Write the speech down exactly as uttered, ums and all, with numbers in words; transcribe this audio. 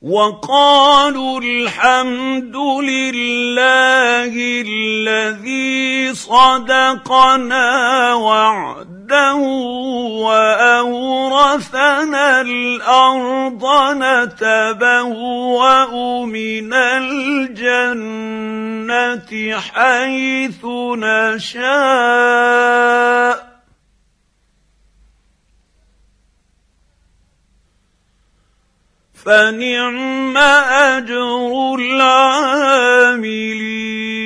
وقالوا الحمد لله الذي صدقنا وعده وأورثنا الأرض نتبوأ من الجنة حيث نشاء فنعم أجر العاملين.